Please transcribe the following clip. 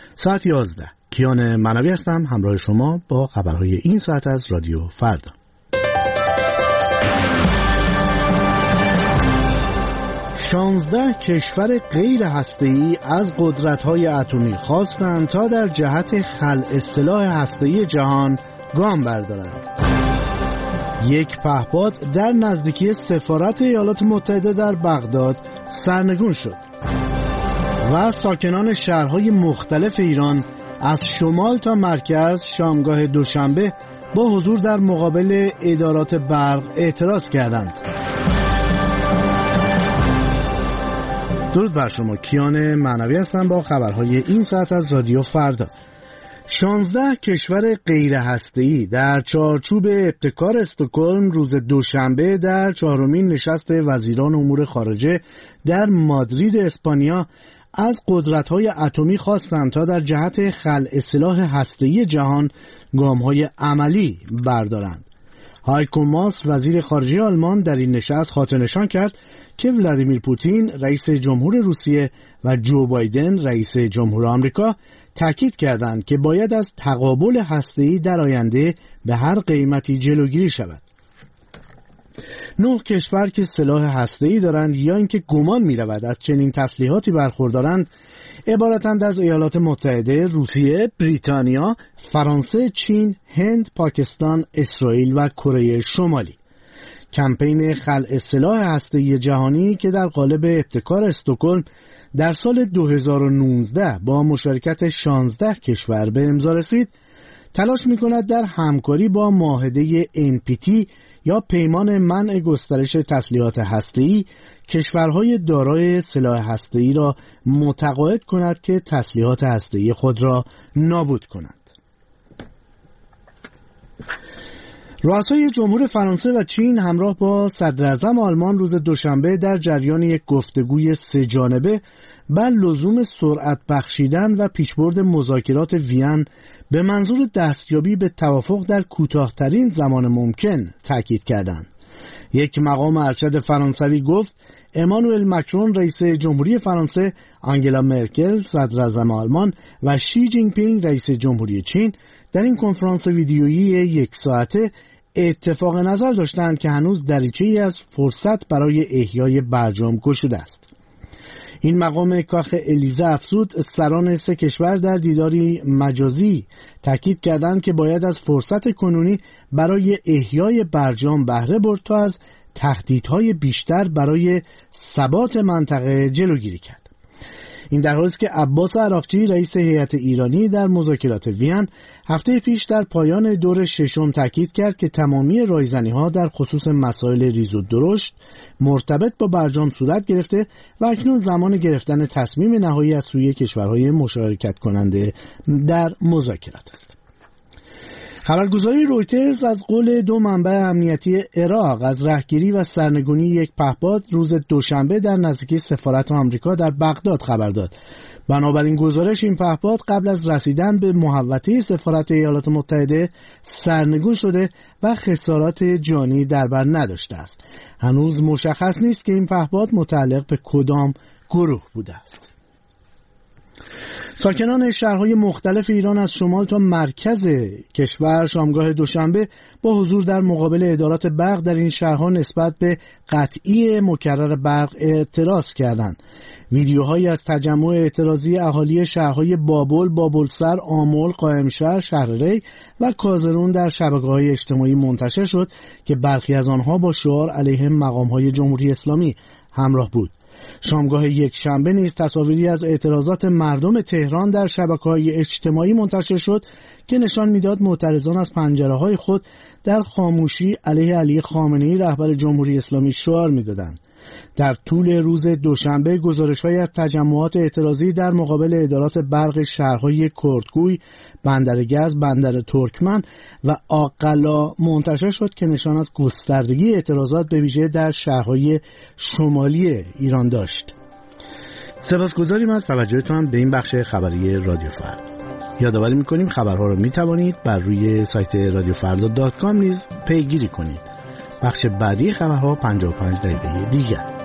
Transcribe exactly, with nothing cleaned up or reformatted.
ساعت یازده. کیان منوی هستم همراه شما با خبرهای این ساعت از رادیو فردا. شانزده کشور غیر هسته‌ای از قدرت‌های اتمی خواستند تا در جهت خلع سلاح هسته‌ای جهان گام بردارند. یک پهپاد در نزدیکی سفارت ایالات متحده در بغداد سرنگون شد و ساکنان شهرهای مختلف ایران از شمال تا مرکز شامگاه دوشنبه با حضور در مقابل ادارات برق اعتراض کردند. درود بر شما، کیان معنوی هستم با خبرهای این ساعت از رادیو فردا. شانزده کشور غیر هسته‌ای در چارچوب ابتکار استکهلم روز دوشنبه در چهارمین نشست وزیران امور خارجه در مادرید اسپانیا از قدرت‌های اتمی خواستند تا در جهت خلع سلاح هسته‌ای جهان گام‌های عملی بردارند. هایکو ماس وزیر خارجه آلمان در این نشست خاطرنشان کرد که ولادیمیر پوتین رئیس جمهور روسیه و جو بایدن رئیس جمهور آمریکا تاکید کردند که باید از تقابل هسته‌ای در آینده به هر قیمتی جلوگیری شود. نه کشور که سلاح هسته‌ای دارند یا اینکه گمان می‌رود از چنین تسلیحاتی برخوردارند عبارتند از ایالات متحده، روسیه، بریتانیا، فرانسه، چین، هند، پاکستان، اسرائیل و کره شمالی. کمپین خلع سلاح هسته‌ای جهانی که در قالب ابتکار استکهلم در سال دو هزار و نوزده با مشارکت شانزده کشور به امضا رسید، تلاش می‌کند در همکاری با معاهده ان پی تی یا پیمان منع گسترش تسلیحات هسته‌ای کشورهای دارای سلاح هسته‌ای را متقاعد کند که تسلیحات هسته‌ای خود را نابود کنند. رؤسای جمهور فرانسه و چین همراه با صدراعظم آلمان روز دوشنبه در جریان یک گفتگوی سه جانبه بر لزوم سرعت بخشیدن و پیشبرد مذاکرات وین به منظور دستیابی به توافق در کوتاه‌ترین زمان ممکن تاکید کردند. یک مقام ارشد فرانسوی گفت امانوئل مکرون رئیس جمهوری فرانسه، آنگلا مرکل صدراعظم آلمان و شی جین پینگ رئیس جمهوری چین در این کنفرانس ویدیویی یک ساعته اتفاق نظر داشتند که هنوز دریچه‌ای از فرصت برای احیای برجام گشوده است. این مقام کاخ الیزه افزود سران سه کشور در دیداری مجازی تاکید کردند که باید از فرصت کنونی برای احیای برجام بهره برد تا از تهدیدهای بیشتر برای ثبات منطقه جلوگیری کرد. این در حالی است که عباس عراقچی رئیس هیئت ایرانی در مذاکرات وین هفته پیش در پایان دور ششم تاکید کرد که تمامی رایزنی‌ها در خصوص مسائل ریز و درشت مرتبط با برجام صورت گرفته و اکنون زمان گرفتن تصمیم نهایی از سوی کشورهای مشارکت کننده در مذاکرات است. خبرگزاری رویترز از قول دو منبع امنیتی عراق از رهگیری و سرنگونی یک پهپاد روز دوشنبه در نزدیکی سفارت آمریکا در بغداد خبر داد. بنابراین گزارش این پهپاد قبل از رسیدن به محوطه سفارت ایالات متحده سرنگون شده و خسارات جانی در بر نداشته است. هنوز مشخص نیست که این پهپاد متعلق به کدام گروه بوده است. ساکنان شهرهای مختلف ایران از شمال تا مرکز کشور شامگاه دوشنبه با حضور در مقابل ادارات برق در این شهرها نسبت به قطعی مکرر برق اعتراض کردند. ویدیوهایی از تجمع اعتراضی اهالی شهرهای بابل، بابلسر، آمل، قائمشهر، شهرری و کازرون در شبکه‌های اجتماعی منتشر شد که برخی از آنها با شعار علیه مقام‌های جمهوری اسلامی همراه بود. شامگاه یک شنبه نیز تصاویری از اعتراضات مردم تهران در شبکه‌های اجتماعی منتشر شد که نشان می‌داد معترضان از پنجره‌های خود در خاموشی علیه علی خامنه‌ای رهبر جمهوری اسلامی شعار می‌دادند. در طول روز دوشنبه گزارش‌های از تجمعات اعتراضی در مقابل ادارات برق شهرهای کردگوی، بندرگز، بندر ترکمن و آقلا منتشر شد که نشان از گستردگی اعتراضات به ویژه در شهرهای شمالی ایران داشت. سپاسگزاریم از توجهتان به این بخش خبری رادیو فردا. یادآوری می‌کنیم خبرها را می‌توانید بر روی سایت رادیو فردا دات کام نیز پیگیری کنید. بخش بعدی خبرها پنجاه و پنج دقیقه دیگر.